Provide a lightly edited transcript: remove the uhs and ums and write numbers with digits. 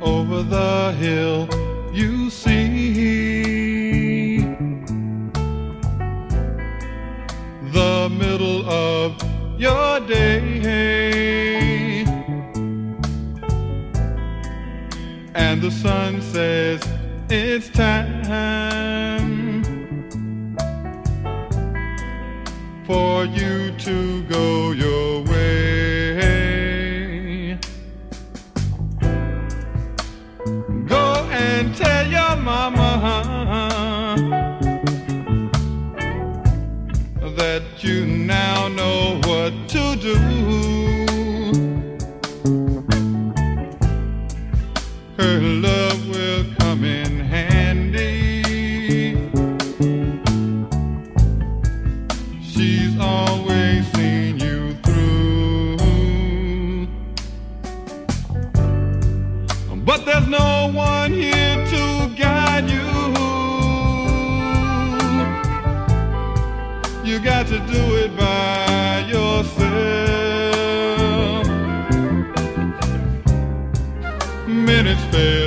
over the hill you see the middle of your day, and the sun says it's time for you to go your way. Go and tell your mama that you now know what to do. Her love will come in handy. She's always seen you through. But there's no one here to guide you. You got to do it by yourself. Minutes fail.